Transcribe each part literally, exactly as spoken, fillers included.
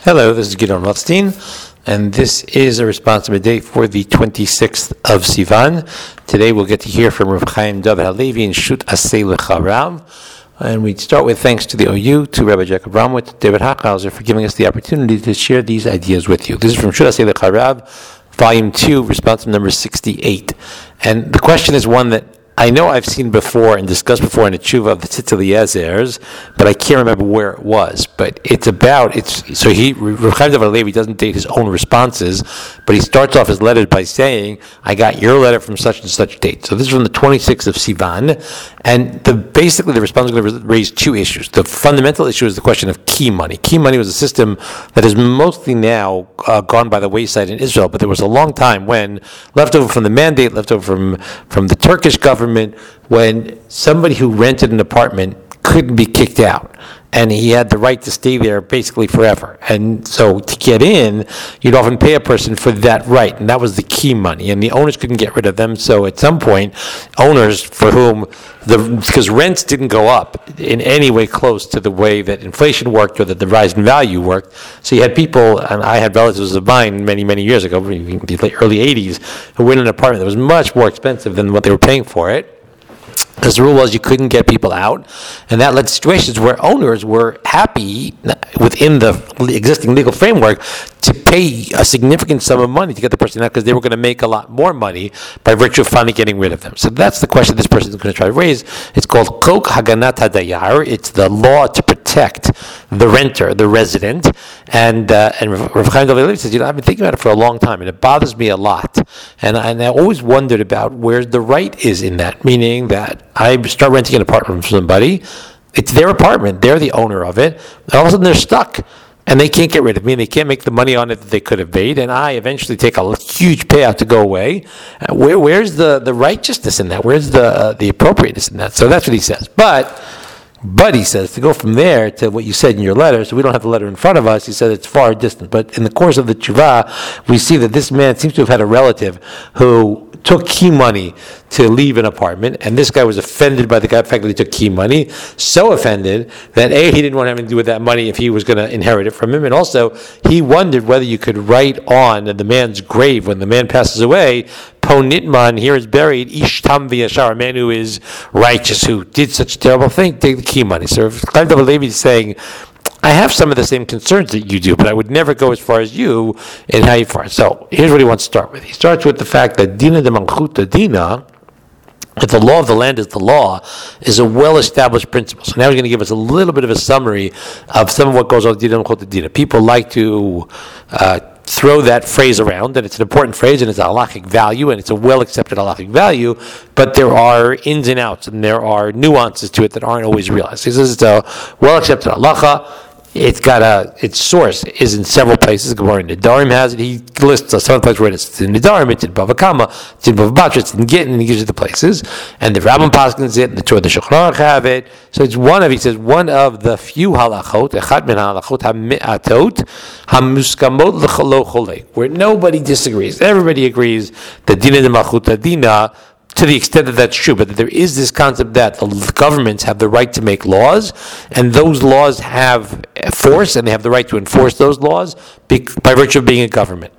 Hello, this is Gidon Rothstein, and this is a responsible day for the twenty-sixth of Sivan. Today we'll get to hear from Rav Chaim David Halevi and Shut Asay Lecha Rav. And we start with thanks to the O U, to Rabbi Jacob Ramwit, David Hackhauser for giving us the opportunity to share these ideas with you. This is from Shut Asay Lecha Rav, Volume two, responsive number sixty-eight. And the question is one that I know I've seen before and discussed before in the tshuva of the Tzitz Eliezer's, but I can't remember where it was. But it's about, it's so he, Rav Chaim David Halevi doesn't date his own responses, but he starts off his letters by saying, I got your letter from such and such date. So this is from the twenty-sixth of Sivan, and the basically the response is going to raise two issues. The fundamental issue is the question of key money. Key money was a system that is mostly now uh, gone by the wayside in Israel, but there was a long time when, left over from the mandate, left over from, from the Turkish government, when somebody who rented an apartment couldn't be kicked out, and he had the right to stay there basically forever. And so to get in, you'd often pay a person for that right, and that was the key money, and the owners couldn't get rid of them. So at some point, owners for whom the because rents didn't go up in any way close to the way that inflation worked or that the rise in value worked. So you had people, and I had relatives of mine many, many years ago, in the early eighties, who were in an apartment that was much more expensive than what they were paying for it. Because the rule was you couldn't get people out, and that led to situations where owners were happy within the existing legal framework to pay a significant sum of money to get the person out because they were going to make a lot more money by virtue of finally getting rid of them. So that's the question this person is going to try to raise. It's called Kok Haganat HaDayar. It's the law to protect the renter, the resident. And uh, and Rav Chaim David Halevi says, you know, I've been thinking about it for a long time, and it bothers me a lot. And I, and I always wondered about where the right is in that, meaning that I start renting an apartment from somebody, it's their apartment, they're the owner of it, and all of a sudden they're stuck, and they can't get rid of me, and they can't make the money on it that they could have made, and I eventually take a huge payout to go away. Uh, where, where's the, the righteousness in that? Where's the uh, the appropriateness in that? So that's what he says. But But he says, to go from there to what you said in your letter, so we don't have the letter in front of us, he said it's far distant. But in the course of the tshuva, we see that this man seems to have had a relative who took key money to leave an apartment, and this guy was offended by the fact that he took key money, so offended that A, he didn't want anything to do with that money if he was going to inherit it from him, and also he wondered whether you could write on the man's grave when the man passes away, Po Nitman, here is buried, Ish Tam V'Yashar, a man who is righteous, who did such a terrible thing, take the key money. So Chaim David Halevi is saying, I have some of the same concerns that you do, but I would never go as far as you in how you far. So here's what he wants to start with. He starts with the fact that Dina de Malchuta Dina, that the law of the land is the law, is a well-established principle. So now he's going to give us a little bit of a summary of some of what goes on with Dina de Malchuta Dina. People like to uh, throw that phrase around, and it's an important phrase, and it's a halachic value, and it's a well-accepted halachic value, but there are ins and outs, and there are nuances to it that aren't always realized. He says it's a well-accepted halacha. It's got a, its source is in several places. Gemara in Nedarim has it. He lists some of the places where it's in Nedarim, it's in Bava Kama, it's in Bava Batra, it's in Gittin, and he gives you the places. And the Rambam Paskins it, and the Torah, the Shulchan Aruch have it. So it's one of, he says, one of the few halachot, echad min halachot ha'mi'atot, ha'muskamot l'chalo cholei, where nobody disagrees. Everybody agrees that Dina de Malchuta Dina, to the extent that that's true, but that there is this concept that the governments have the right to make laws, and those laws have force, and they have the right to enforce those laws by virtue of being a government.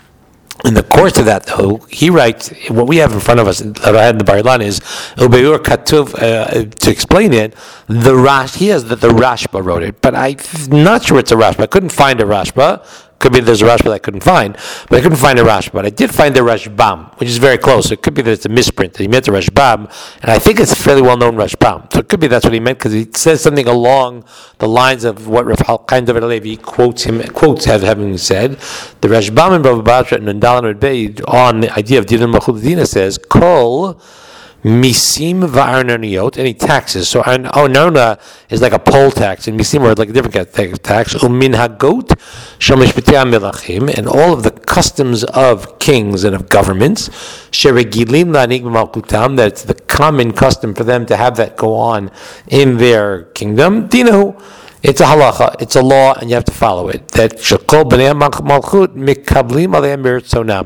In the course of that, though, he writes, what we have in front of us, that I had in the Bar Ilan is, Ubeur Katuv, uh, to explain it, the Rash, he has that the Rashba wrote it, but I'm not sure it's a Rashba. I couldn't find a Rashba. Could be there's a Rashba that I couldn't find, but I couldn't find a Rashba. But I did find the Rashbam, which is very close. So it could be that it's a misprint, that he meant the Rashbam, and I think it's a fairly well-known Rashbam. So it could be that's what he meant, because he says something along the lines of what Rav Chaim David Halevi quotes him, quotes have having said. The Rashbam in Bava Batra and Nundalan Rebbe on the idea of Dina Malchuta Dina says, Kol Misim va'arnoniot, any taxes. So arnona is like a poll tax, and misim are like a different kind of tax. Umin hagot shomishpetei melachim, and all of the customs of kings and of governments. Sheregilim lanig b'malchutam, that it's the common custom for them to have that go on in their kingdom. Dinahu, it's a halacha, it's a law, and you have to follow it. That shekol b'nei malchut mikablim aleim b'ritzonam.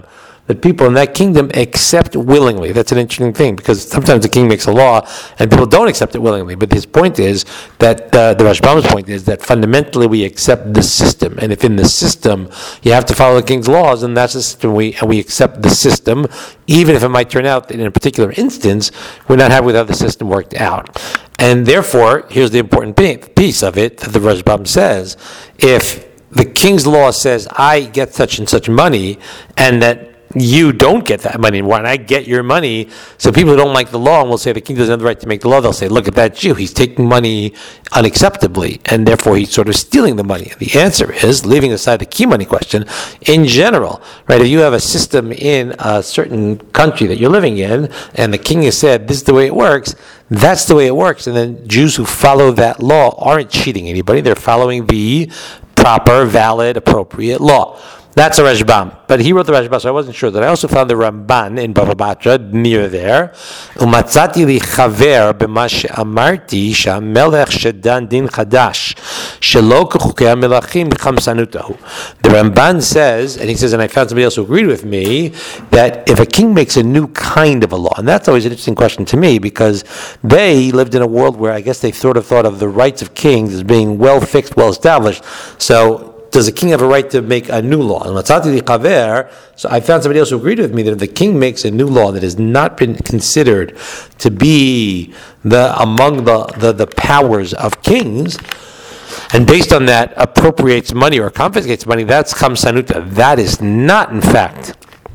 that people in that kingdom accept willingly. That's an interesting thing, because sometimes the king makes a law and people don't accept it willingly. But his point is that, uh, the Rashbam's point is that fundamentally we accept the system. And if in the system you have to follow the king's laws, then that's the system, we, and we accept the system, even if it might turn out that in a particular instance, we're not happy with how the system worked out. And therefore, here's the important piece of it that the Rashbam says: if the king's law says I get such and such money, and that you don't get that money, and I get your money, so people who don't like the law and will say the king doesn't have the right to make the law, they'll say, look at that Jew, he's taking money unacceptably, and therefore he's sort of stealing the money. The answer is, leaving aside the key money question, in general, right, if you have a system in a certain country that you're living in, and the king has said, this is the way it works, that's the way it works, and then Jews who follow that law aren't cheating anybody, they're following the proper, valid, appropriate law. That's a Rashbam. But he wrote the Rashbam, so I wasn't sure. That I also found the Ramban in Bava Batra, near there. Umatzati li chaver b'ma she'amarti she'amelech shedan din chadash shelo k'chukei ha'melachim chamsanutahu. The Ramban says, and he says, and I found somebody else who agreed with me, that if a king makes a new kind of a law, and that's always an interesting question to me, because they lived in a world where I guess they sort of thought of the rights of kings as being well fixed, well established. So does a king have a right to make a new law? And so I found somebody else who agreed with me that if the king makes a new law that has not been considered to be the among the, the, the powers of kings, and based on that appropriates money or confiscates money, that's chamsanuta. That is not, in fact,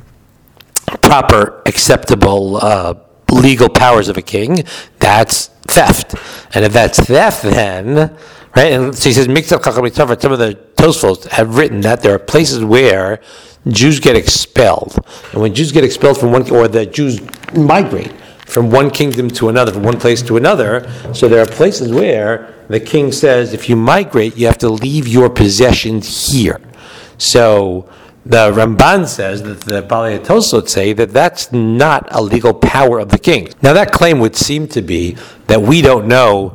proper, acceptable, uh, legal powers of a king. That's theft. And if that's theft, then... right, and so he says, Miktav Chacham Mitzvah, some of the Tosfos have written that there are places where Jews get expelled. And when Jews get expelled from one, or the Jews migrate from one kingdom to another, from one place to another, so there are places where the king says, if you migrate, you have to leave your possessions here. So the Ramban says, that the Balei Tosfot say, that that's not a legal power of the king. Now that claim would seem to be that we don't know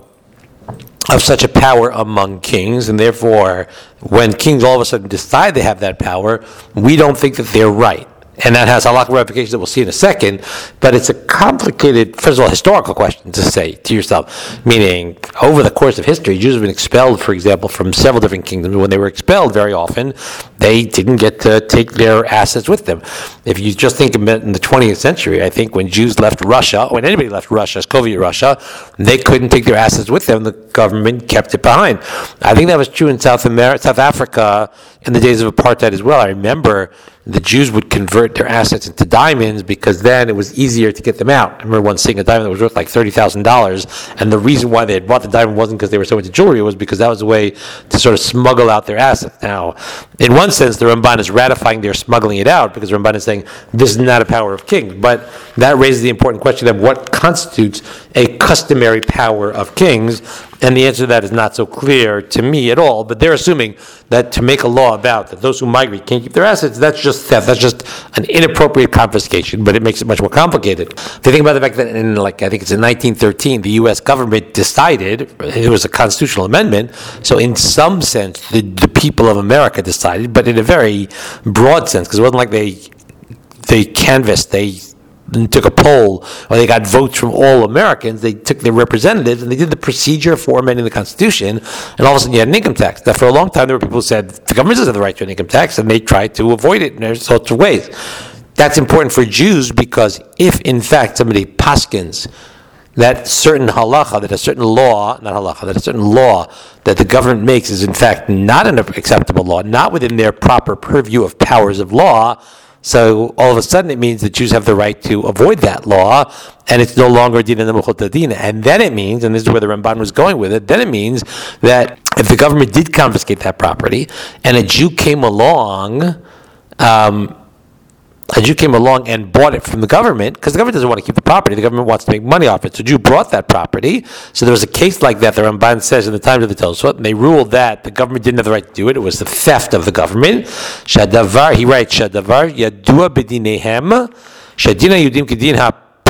of such a power among kings, and therefore, when kings all of a sudden decide they have that power, we don't think that they're right. And that has halakhic ramifications that we'll see in a second, but it's a complicated, first of all, historical question to say to yourself, meaning, over the course of history, Jews have been expelled, for example, from several different kingdoms. When they were expelled, very often, they didn't get to take their assets with them. If you just think about in the twentieth century, I think when Jews left Russia, when anybody left Russia, Soviet Russia, they couldn't take their assets with them. The government kept it behind. I think that was true in South America, South Africa, in the days of apartheid as well. I remember the Jews would convert their assets into diamonds because then it was easier to get them out. I remember once seeing a diamond that was worth like thirty thousand dollars, and the reason why they had bought the diamond wasn't because they were so into jewelry, it was because that was a way to sort of smuggle out their assets. Now, in one sense, the Ramban is ratifying their smuggling it out, because the Ramban is saying this is not a power of kings, but that raises the important question of what constitutes a customary power of kings, and the answer to that is not so clear to me at all, but they're assuming that to make a law about that those who migrate can't keep their assets, that's just theft, that's just an inappropriate confiscation, but it makes it much more complicated. If you think about the fact that in, like, I think it's in nineteen thirteen, the U S government decided, it was a constitutional amendment, so in some sense, the, the people of America decided, but in a very broad sense, because it wasn't like they they canvassed, they took a poll, or they got votes from all Americans. They took their representatives, and they did the procedure for amending the Constitution, and all of a sudden you had an income tax. Now, for a long time, there were people who said, the government doesn't have the right to an income tax, and they tried to avoid it in all sorts of ways. That's important for Jews, because if, in fact, somebody paskins that certain halacha, that a certain law, not halacha, that a certain law that the government makes is, in fact, not an acceptable law, not within their proper purview of powers of law, so all of a sudden it means that Jews have the right to avoid that law, and it's no longer dina nemuchot dina. And then it means, and this is where the Ramban was going with it, then it means that if the government did confiscate that property, and a Jew came along, um, a Jew came along and bought it from the government, because the government doesn't want to keep the property, the government wants to make money off it. So a Jew brought that property. So there was a case like that, the Ramban says, in the times of the Tosfot, and they ruled that the government didn't have the right to do it. It was the theft of the government. Shadavar, he writes, Shadavar yadua b'dinehem, shadina yudim kedin ha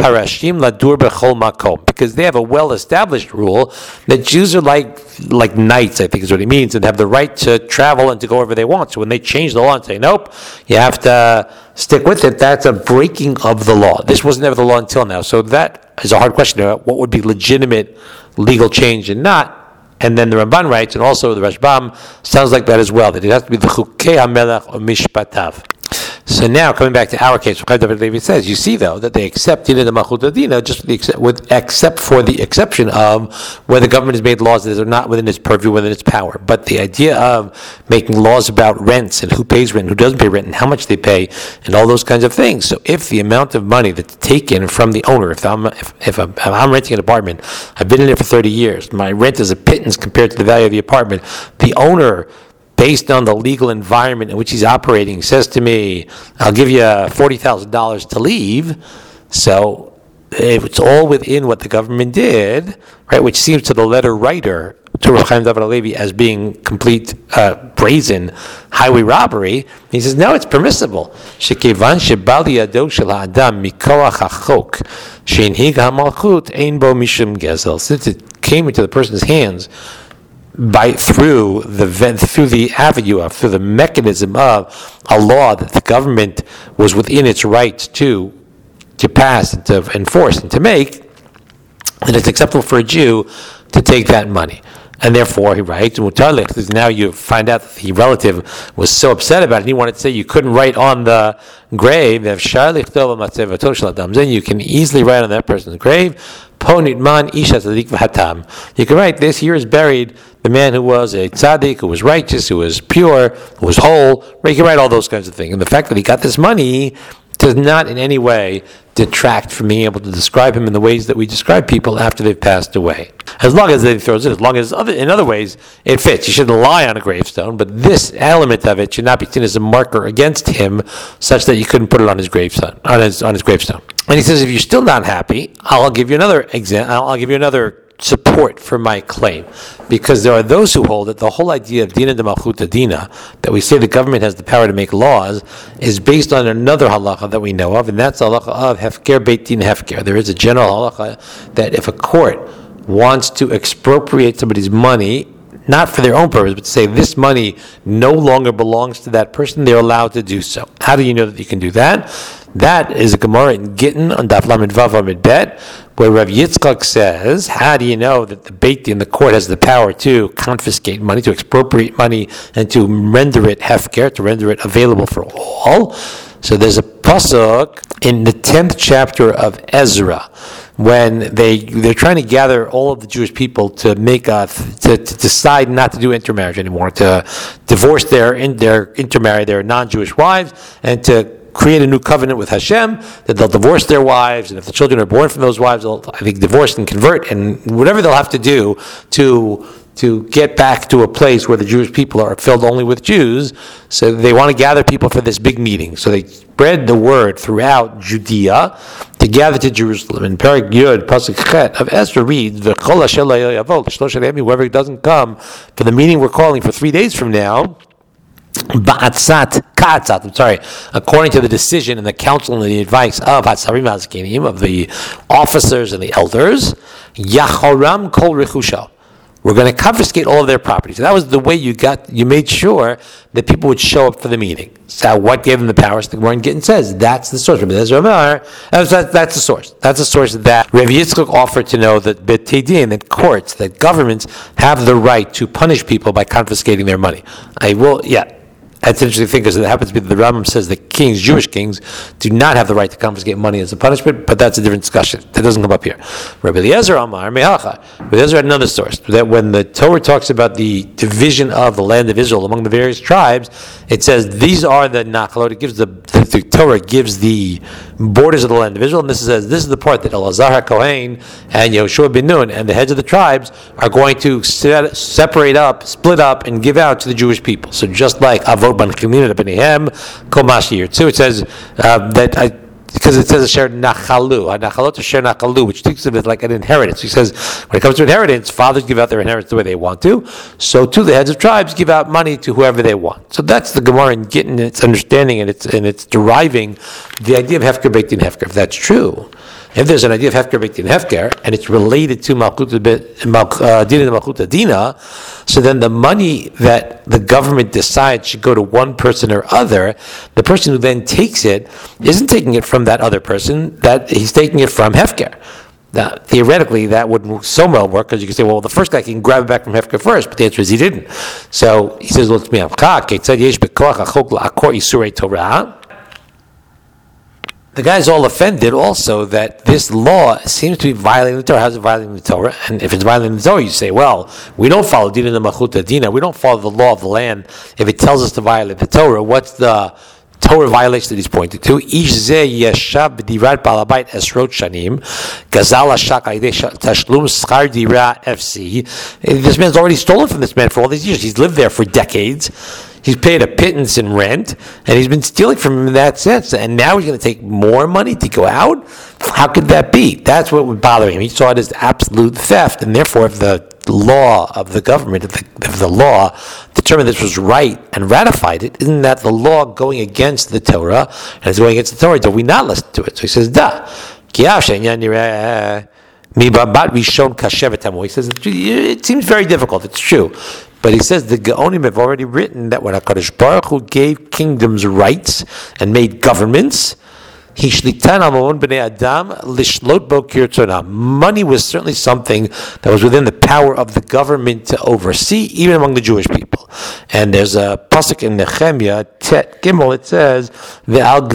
parashim ladur bechol makom, because they have a well-established rule that Jews are like like knights, I think is what he means, and have the right to travel and to go wherever they want. So when they change the law and say, nope, you have to stick with it, that's a breaking of the law. This was never the law until now. So that is a hard question about what would be legitimate legal change and not. And then the Ramban writes, and also the Rashbam sounds like that as well, that it has to be the Chukei HaMelech or Mishpatav. So now, coming back to our case, David Levi says, you see though that they accept Dina de Malchut Adina just with the, except, with, except for the exception of where the government has made laws that are not within its purview, within its power. But the idea of making laws about rents and who pays rent, and who doesn't pay rent, and how much they pay, and all those kinds of things. So if the amount of money that's taken from the owner, if I'm if, if, I'm, if I'm renting an apartment, I've been in it for thirty years, my rent is a pittance compared to the value of the apartment, the owner, based on the legal environment in which he's operating, says to me, I'll give you forty thousand dollars to leave. So if it's all within what the government did, right, which seems to the letter writer, to Rav Chaim David HaLevi, as being complete uh, brazen highway robbery, he says, no, it's permissible. Shekevan shebali yado shel ha'adam mikoach hachok she'inhig ha'malchut ein bo mishum gezel. Since it came into the person's hands by through the through the avenue of through the mechanism of a law that the government was within its rights to to pass and to enforce and to make, then it's acceptable for a Jew to take that money. And therefore, he writes, because now you find out that the relative was so upset about it, he wanted to say you couldn't write on the grave, then you can easily write on that person's grave, you can write, this here is buried the man who was a tzaddik, who was righteous, who was pure, who was whole. You can write all those kinds of things. And the fact that he got this money does not in any way detract from being able to describe him in the ways that we describe people after they've passed away. As long as they throws it, as long as other, in other ways it fits. You shouldn't lie on a gravestone, but this element of it should not be seen as a marker against him, such that you couldn't put it on his gravestone. On his on his gravestone. And he says, if you're still not happy, I'll give you another example. I'll give you another support for my claim, because there are those who hold that the whole idea of Dina de Malchut Adina, that we say the government has the power to make laws, is based on another halacha that we know of, and that's the halacha of Hefker Beit Din Hefker. There is a general halacha that if a court wants to expropriate somebody's money, not for their own purpose, but to say this money no longer belongs to that person, they're allowed to do so. How do you know that you can do that? That is a Gemara in Gittin on Daf Lamed Vav Amid Bet, where Rav Yitzchak says, how do you know that the Beit Din, the court, has the power to confiscate money, to expropriate money, and to render it hefker, to render it available for all? So there's a pasuk in the tenth chapter of Ezra, when they they're trying to gather all of the Jewish people to make a to, to decide not to do intermarriage anymore, to divorce their in, their intermarry their non-Jewish wives, and to create a new covenant with Hashem, that they'll divorce their wives, and if the children are born from those wives, they'll, I think, divorce and convert, and whatever they'll have to do to to get back to a place where the Jewish people are filled only with Jews. So they want to gather people for this big meeting. So they spread the word throughout Judea to gather to Jerusalem. And Perek Yud, Pasuk Chet of Ezra reads, whoever doesn't come for the meeting we're calling for three days from now, Ba'atzat, Ka'atzat, I'm sorry, according to the decision and the counsel and the advice of Hatzarim HaZkenim, of the officers and the elders, Yachoram Kol Rechusha. We're going to confiscate all of their property. So that was the way you got, you made sure that people would show up for the meeting. So what gave them the powers? The Gemara in Gittin says that's the source. That's the source. That's the source that Rav Yitzchak offered to know that Beit Din, that courts, that governments have the right to punish people by confiscating their money. I will, yeah. That's an interesting thing, because it happens to be that the Rambam says that kings, Jewish kings, do not have the right to confiscate money as a punishment, but that's a different discussion. That doesn't come up here. Rabbi Eliezer Amar Mehacha. Rabbi Eliezer had another source, that when the Torah talks about the division of the land of Israel among the various tribes, it says these are the Nachalot. It gives the, the, the Torah gives the borders of the land of Israel, and this says this is the part that Elazar HaKohen and Yehoshua ben Nun and the heads of the tribes are going to set, separate up, split up, and give out to the Jewish people. So just like Avot Ban Chilina B'neihem Kol Mashir too, it says uh, that I. Because it says a share nachalu, a nachalot to share nachalu, which thinks of it like an inheritance. He says when it comes to inheritance, fathers give out their inheritance the way they want to. So too, the heads of tribes give out money to whoever they want. So that's the Gemara in Gittin, its understanding and its and its deriving the idea of hefker beit din hefker. If that's true, If there's an idea of hefker beitin hefker, and it's related to malchut uh, dina malchuta dina, so then the money that the government decides should go to one person or other, the person who then takes it isn't taking it from that other person, that he's taking it from hefker. Now, theoretically, that wouldn't so well work, because you can say, well, the first guy can grab it back from Hefker first, but the answer is he didn't. So he says, well, it's me. The guy's all offended also that this law seems to be violating the Torah. How's it violating the Torah? And if it's violating the Torah, you say, well, we don't follow Dina de Malchuta Dina. We don't follow the law of the land. If it tells us to violate the Torah, what's the Torah violation that he's pointing to? Ish zeh yashav b'dirat balabait esrot shanim, gazal hashak aydei tashlum schar dira F C. This man's already stolen from this man for all these years. He's lived there for decades. He's paid a pittance in rent, and he's been stealing from him in that sense. And now he's going to take more money to go out? How could that be? That's what would bother him. He saw it as absolute theft, and therefore, if the law of the government, if the, if the law determined this was right and ratified it, isn't that the law going against the Torah? And it's going against the Torah. Do we not listen to it? So he says, "Da." He says, it seems very difficult. It's true. But he says the Gaonim have already written that when HaKadosh Baruch Hu gave kingdoms rights and made governments, money was certainly something that was within the power of the government to oversee, even among the Jewish people. And there's a pasuk in Nehemiah, Tet Gimel, it says, I'm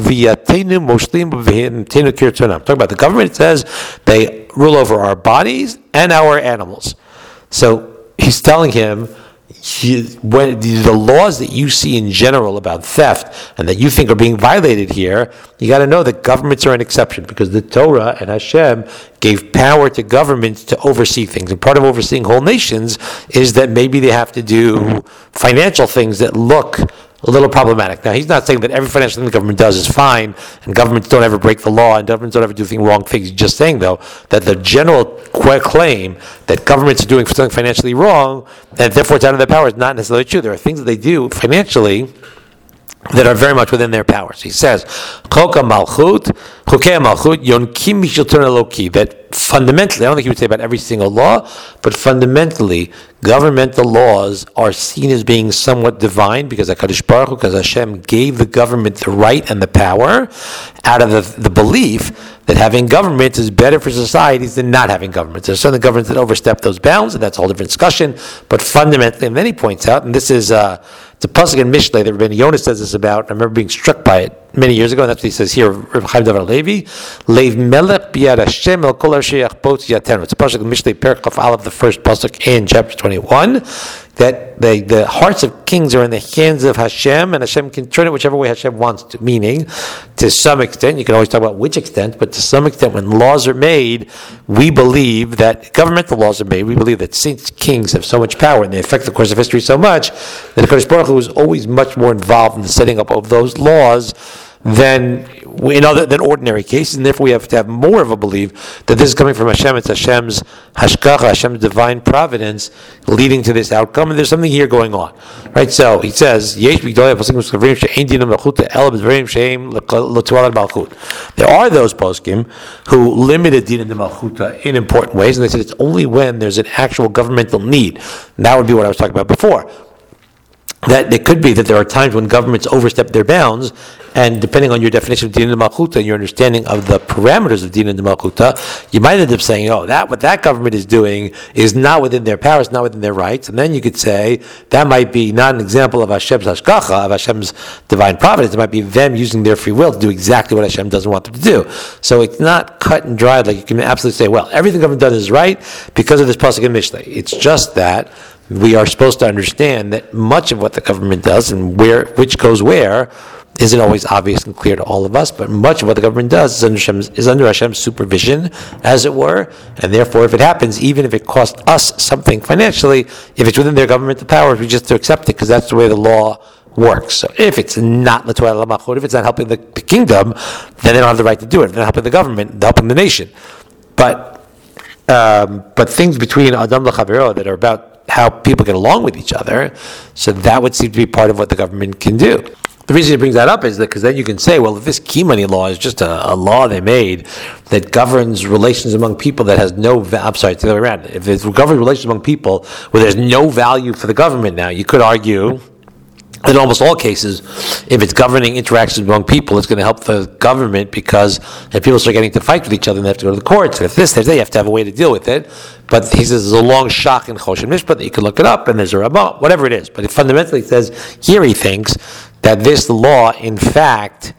talking about the government. It says they rule over our bodies and our animals. So he's telling him, He, when the laws that you see in general about theft and that you think are being violated here, you got to know that governments are an exception, because the Torah and Hashem gave power to governments to oversee things. And part of overseeing whole nations is that maybe they have to do financial things that look a little problematic. Now, he's not saying that every financial thing the government does is fine, and governments don't ever break the law, and governments don't ever do things, wrong things. He's just saying, though, that the general claim that governments are doing something financially wrong, and therefore it's out of their power, is not necessarily true. There are things that they do financially that are very much within their powers. He says, Choka Malchut, Chokei Malchut, Yonkim Mishal Torah Loki, that fundamentally, I don't think he would say about every single law, but fundamentally, governmental laws are seen as being somewhat divine, because HaKadosh Baruch Hu, because Hashem gave the government the right and the power out of the, the belief that having government is better for societies than not having government. There's certain governments that overstep those bounds, and that's a whole different discussion, but fundamentally, and then he points out, and this is uh, it's a pasuk in Mishlei that Rabbeinu Yonah says this about, I remember being struck by it many years ago, and that's what he says here, Reb Chaim David Levi, Leiv melech biyad Hashem el kol asher yachbot yatenu. It's a pasuk in Mishlei Perek Chaf Aleph, the first pasuk in chapter twenty-one, that the, the hearts of kings are in the hands of Hashem, and Hashem can turn it whichever way Hashem wants to. Meaning, to some extent, you can always talk about which extent, but to some extent, when laws are made, we believe that governmental laws are made. We believe that since kings have so much power and they affect the course of history so much, that the HaKadosh Baruch Hu is always much more involved in the setting up of those laws than in other than ordinary cases, and therefore we have to have more of a belief that this is coming from Hashem. It's Hashem's hashgacha, Hashem's divine providence, leading to this outcome, and there's something here going on, right? So he says, there are those poskim who limited din de malchuta in important ways, and they said it's only when there's an actual governmental need. And that would be what I was talking about before. That it could be that there are times when governments overstep their bounds, and depending on your definition of Dina de Malchuta and your understanding of the parameters of Dina de Malchuta, you might end up saying, oh, that what that government is doing is not within their powers, not within their rights, and then you could say that might be not an example of Hashem's hashgacha, of Hashem's divine providence. It might be them using their free will to do exactly what Hashem doesn't want them to do. So it's not cut and dried like you can absolutely say, well, everything government does is right because of this pasuk in Mishlei. It's just that we are supposed to understand that much of what the government does and where which goes where isn't always obvious and clear to all of us, but much of what the government does is under Hashem's, is under Hashem's supervision, as it were, and therefore if it happens, even if it costs us something financially, if it's within their governmental powers, we just have to accept it because that's the way the law works. So if it's not l'to'el l'machut, if it's not helping the, the kingdom, then they don't have the right to do it. They're not helping the government, they're helping the nation. But um, but things between Adam l'chavero that are about how people get along with each other, so that would seem to be part of what the government can do. The reason he brings that up is that because then you can say, well, if this key money law is just a, a law they made that governs relations among people that has no, va- I'm sorry, it's the other way around. If it governs relations among people where there's no value for the government now, you could argue in almost all cases, if it's governing interactions among people, it's going to help the government because if people start getting to fight with each other, then they have to go to the courts. And if this, if they have to have a way to deal with it. But he says there's a long shach in Choshen Mishpat that you can look it up, and there's a Ramah, whatever it is. But it fundamentally says, here he thinks that this law, in fact,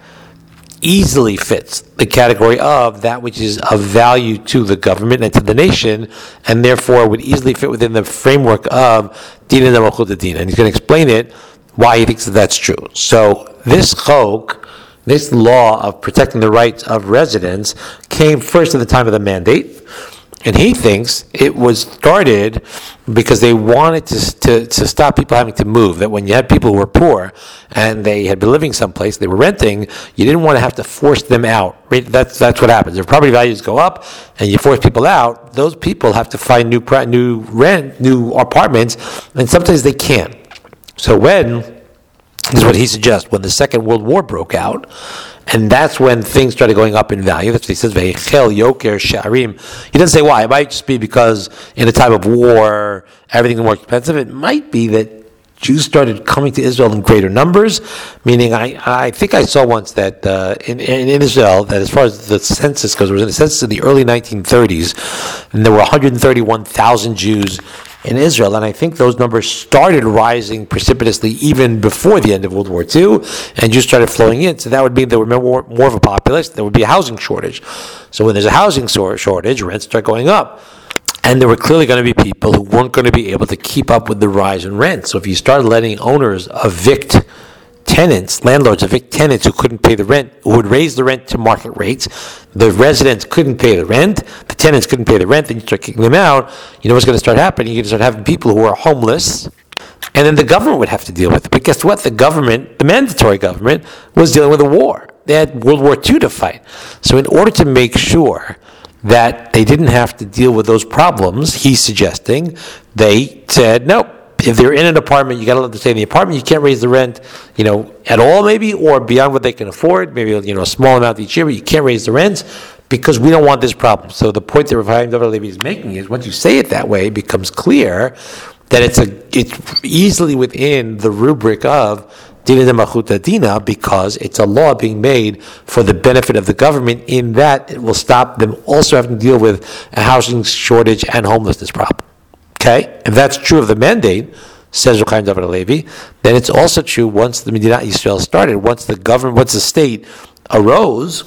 easily fits the category of that which is of value to the government and to the nation, and therefore would easily fit within the framework of Din and Malchut Din. And he's going to explain it, why he thinks that that's true. So this chok, this law of protecting the rights of residents, came first at the time of the mandate, and he thinks it was started because they wanted to, to, to stop people having to move, that when you had people who were poor and they had been living someplace, they were renting, you didn't want to have to force them out. Right? That's that's what happens. If property values go up and you force people out, those people have to find new new rent, new apartments, and sometimes they can't. So when, this is what he suggests, when the Second World War broke out, and that's when things started going up in value. That's what he says, Veichel Yoker Sha'arim. He doesn't say why. It might just be because in a time of war, everything is more expensive. It might be that Jews started coming to Israel in greater numbers, meaning I, I think I saw once that uh, in, in Israel, that as far as the census goes, there was a census in the early nineteen thirties, and there were one hundred thirty-one thousand Jews in Israel, and I think those numbers started rising precipitously even before the end of World War Two, and Jews started flowing in. So that would mean there would be more, more of a population. There would be a housing shortage. So when there's a housing shortage, rents start going up. And there were clearly going to be people who weren't going to be able to keep up with the rise in rent. So if you start letting owners evict tenants, landlords evict tenants who couldn't pay the rent, who would raise the rent to market rates, the residents couldn't pay the rent, the tenants couldn't pay the rent, then you start kicking them out, you know what's going to start happening? You're going to start having people who are homeless, and then the government would have to deal with it. But guess what? The government, the mandatory government, was dealing with a war. They had World War Two to fight. So in order to make sure that they didn't have to deal with those problems, he's suggesting, they said, nope, if they're in an apartment, you got to let them stay in the apartment. You can't raise the rent, you know, at all maybe, or beyond what they can afford, maybe, you know, a small amount each year, but you can't raise the rents because we don't want this problem. So the point that Rav Chaim David HaLevi is making is, once you say it that way, it becomes clear that it's a it's easily within the rubric of Dina de Malchut Dina, because it's a law being made for the benefit of the government, in that it will stop them also having to deal with a housing shortage and homelessness problem. Okay? If that's true of the mandate, says Rav Chaim David HaLevi, then it's also true once the Medinat Yisrael started, once the government, once the state arose.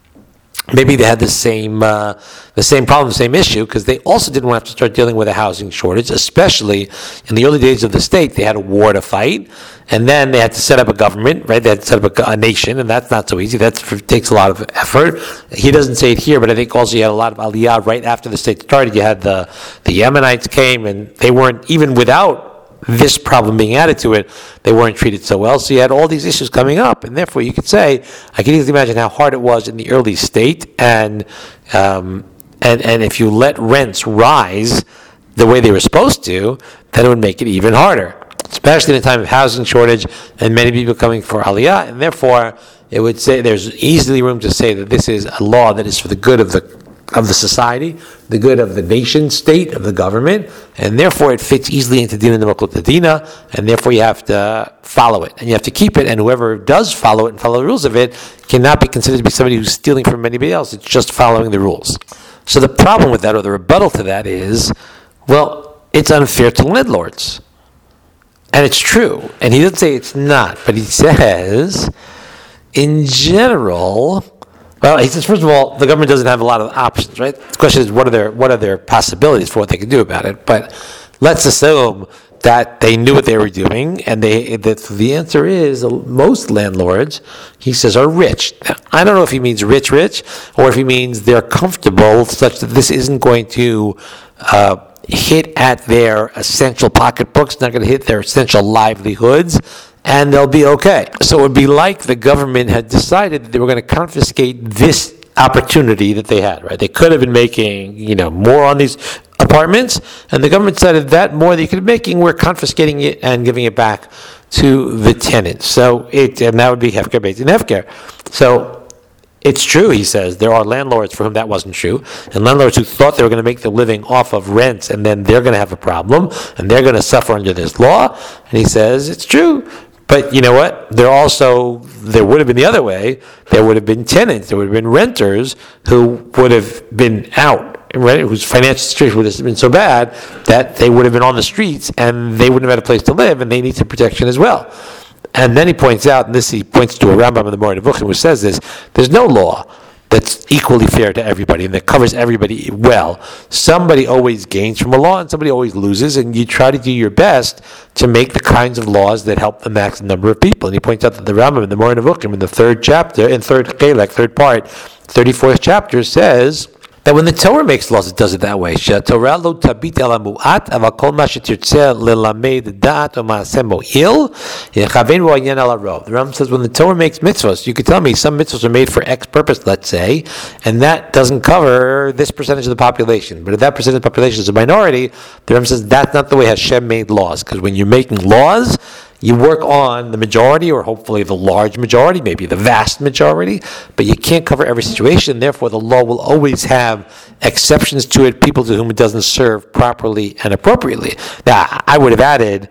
Maybe they had the same uh, the same problem, the same issue, because they also didn't want to have to start dealing with a housing shortage, especially in the early days of the state. They had a war to fight, and then they had to set up a government, right? They had to set up a, a nation, and that's not so easy. That takes a lot of effort. He doesn't say it here, but I think also you had a lot of aliyah right after the state started. You had the, the Yemenites came, and they weren't, even without this problem being added to it, they weren't treated so well. So you had all these issues coming up, and therefore you could say, I can easily imagine how hard it was in the early state, and um, and and if you let rents rise the way they were supposed to, then it would make it even harder, especially in a time of housing shortage and many people coming for aliyah, and therefore it would say there's easily room to say that this is a law that is for the good of the of the society, the good of the nation state, of the government, and therefore it fits easily into Dina de Malchut Dina, and therefore you have to follow it, and you have to keep it, and whoever does follow it and follow the rules of it cannot be considered to be somebody who's stealing from anybody else. It's just following the rules. So the problem with that, or the rebuttal to that, is, well, it's unfair to landlords. And it's true. And he doesn't say it's not, but he says, in general, well, he says, first of all, the government doesn't have a lot of options, right? The question is, what are their what are their possibilities for what they can do about it? But let's assume that they knew what they were doing, and they that the answer is most landlords, he says, are rich. Now, I don't know if he means rich, rich, or if he means they're comfortable such that this isn't going to uh, hit at their essential pocketbooks, not going to hit their essential livelihoods, and they'll be okay. So it would be like the government had decided that they were going to confiscate this opportunity that they had, right? They could have been making, you know, more on these apartments, and the government decided that more that you could be making, we're confiscating it and giving it back to the tenant. So it, and that would be hefker beit din hefker. So it's true, he says, there are landlords for whom that wasn't true, and landlords who thought they were going to make their living off of rents, and then they're going to have a problem, and they're going to suffer under this law. And he says it's true. But you know what? There also, there would have been the other way. There would have been tenants, there would have been renters who would have been out, right? Whose financial situation would have been so bad that they would have been on the streets and they wouldn't have had a place to live, and they need some protection as well. And then he points out, and this he points to a Rambam in the Moreh Nevuchim, which says this: there's no law that's equally fair to everybody and that covers everybody well. Somebody always gains from a law and somebody always loses, and you try to do your best to make the kinds of laws that help the maximum number of people. And he points out that the Rambam in the Moreh Nevuchim, in the third chapter, in third Chelek, third part, thirty-fourth chapter, says that when the Torah makes laws, it does it that way. Torah lo tabit el hamu'at, aval kol ma shetirtzeh lelamed da'at o ma'aseh mo'il, yechaven bo ha'inyan al harov. The Rambam says when the Torah makes mitzvahs, you could tell me some mitzvahs are made for X purpose, let's say, and that doesn't cover this percentage of the population. But if that percentage of the population is a minority, the Rambam says that's not the way Hashem made laws. Because when you're making laws, you work on the majority, or hopefully the large majority, maybe the vast majority, but you can't cover every situation. Therefore, the law will always have exceptions to it, people to whom it doesn't serve properly and appropriately. Now, I would have added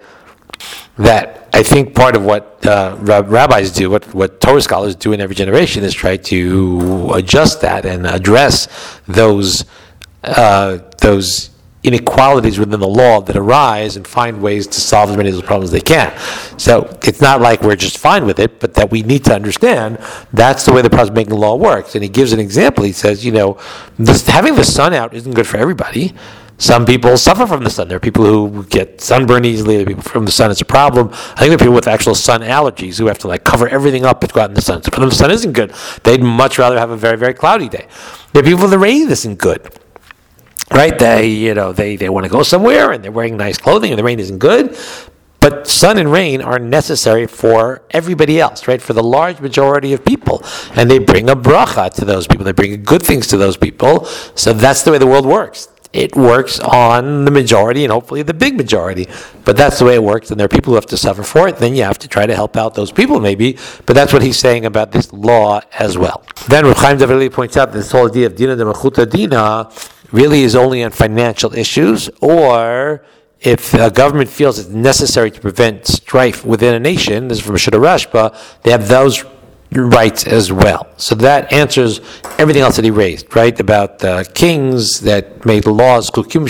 that I think part of what uh, rabbis do, what, what Torah scholars do in every generation, is try to adjust that and address those uh, those inequalities within the law that arise and find ways to solve as many of those problems as they can. So it's not like we're just fine with it, but that we need to understand that's the way the process of making law works. And he gives an example. He says, you know, this, having the sun out isn't good for everybody. Some people suffer from the sun. There are people who get sunburned easily. There are people from the sun, it's a problem. I think there are people with actual sun allergies who have to like cover everything up to go out in the sun. So for them, the sun isn't good. They'd much rather have a very, very cloudy day. There are people with the rain that isn't good. Right, they you know they, they want to go somewhere and they're wearing nice clothing and the rain isn't good, but sun and rain are necessary for everybody else, right? For the large majority of people, and they bring a bracha to those people. They bring good things to those people. So that's the way the world works. It works on the majority and hopefully the big majority, but that's the way it works. And there are people who have to suffer for it. Then you have to try to help out those people, maybe. But that's what he's saying about this law as well. Then Reb Chaim David points out that this whole idea of dina de malchuta dina really is only on financial issues, or if a government feels it's necessary to prevent strife within a nation. This is from Shira Rashba. They have those rights as well. So that answers everything else that he raised, right? About uh, kings that made laws. How do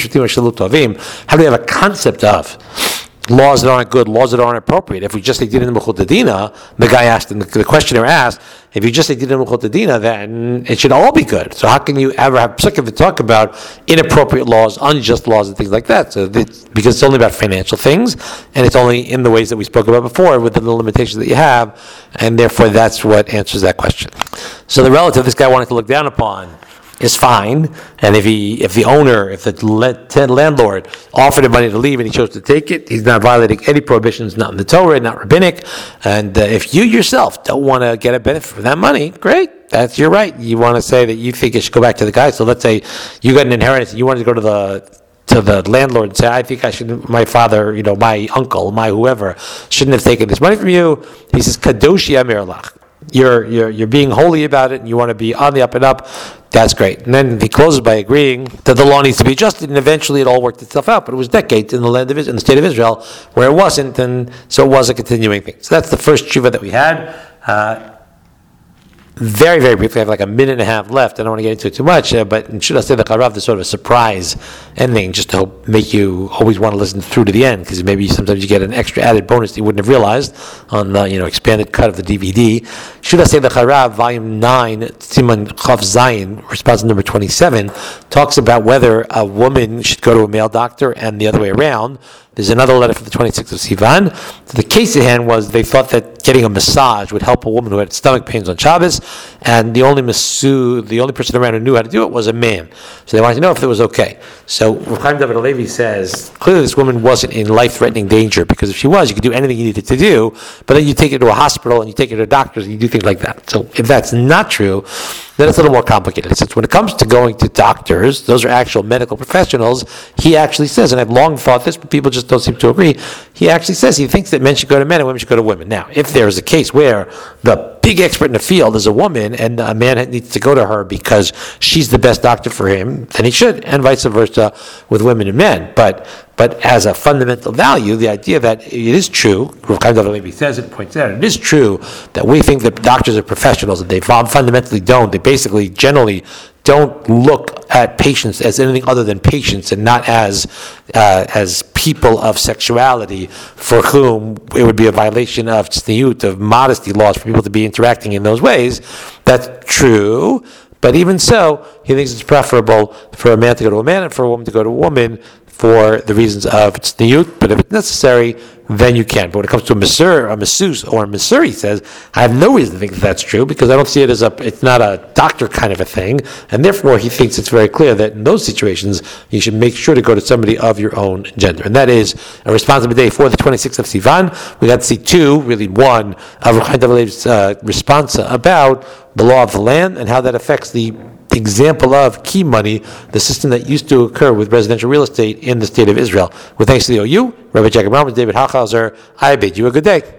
we have a concept of laws that aren't good, laws that aren't appropriate? If we just say dina de dina, the guy asked, and the questioner asked, if you just say dina de dina, then it should all be good. So how can you ever have psukim to talk about inappropriate laws, unjust laws, and things like that? So it's, because it's only about financial things, and it's only in the ways that we spoke about before, with the limitations that you have, and therefore that's what answers that question. So the relative this guy wanted to look down upon is fine, and if he, if the owner, if the landlord offered him money to leave and he chose to take it, he's not violating any prohibitions, not in the Torah, not rabbinic. And uh, if you yourself don't want to get a benefit from that money, great, that's your right. You want to say that you think it should go back to the guy. So let's say you got an inheritance and you wanted to go to the to the landlord and say, I think I should, my father, you know, my uncle, my whoever, shouldn't have taken this money from you. He says, Kadoshi Amir Lach. You're, you're, you're being holy about it and you want to be on the up and up. That's great. And then he closes by agreeing that the law needs to be adjusted, and eventually it all worked itself out. But it was decades in the land of Israel, in the state of Israel, where it wasn't, and so it was a continuing thing. So that's the first tshuva that we had. Uh, Very, very briefly, I have like a minute and a half left. I don't want to get into it too much, uh, but should I say the Charav, there's sort of a surprise ending just to help make you always want to listen through to the end, because maybe sometimes you get an extra added bonus that you wouldn't have realized on the you know expanded cut of the D V D. Should I say the Charav, volume nine, Siman Chav Zayin, response number twenty-seven, talks about whether a woman should go to a male doctor and the other way around. There's another letter for the twenty-sixth of Sivan. So the case at hand was they thought that getting a massage would help a woman who had stomach pains on Shabbos, and the only masseuse, the only person around who knew how to do it was a man. So they wanted to know if it was okay. So Reb Chaim David Halevi says, clearly this woman wasn't in life-threatening danger, because if she was, you could do anything you needed to do, but then you take her to a hospital and you take her to doctors and you do things like that. So if that's not true, then it's a little more complicated. Since when it comes to going to doctors, those are actual medical professionals, he actually says, and I've long thought this, but people just don't seem to agree, he actually says he thinks that men should go to men and women should go to women. Now, if there is a case where the big expert in the field is a woman and a man needs to go to her because she's the best doctor for him, then he should, and vice versa with women and men. But But as a fundamental value, the idea that it is true, Rav Chaim David Halevi says it, points out, it is true that we think that doctors are professionals, and they fundamentally don't. They basically generally don't look at patients as anything other than patients and not as uh, as people of sexuality for whom it would be a violation of tzniut, of modesty laws for people to be interacting in those ways. That's true. But even so, he thinks it's preferable for a man to go to a man and for a woman to go to a woman for the reasons of tzniut. But if it's necessary, then you can. But when it comes to a masur, a masseuse, or a masseur, he says, I have no reason to think that that's true because I don't see it as a, it's not a doctor kind of a thing. And therefore, he thinks it's very clear that in those situations, you should make sure to go to somebody of your own gender. And that is a responsibility for the twenty-sixth of Sivan. We got to see two, really one, of Rav Chaim David Halevi's uh, response about the law of the land and how that affects the example of key money, the system that used to occur with residential real estate in the state of Israel. With thanks to the O U, Rabbi Jacob Rambam, David Hachhauser, I bid you a good day.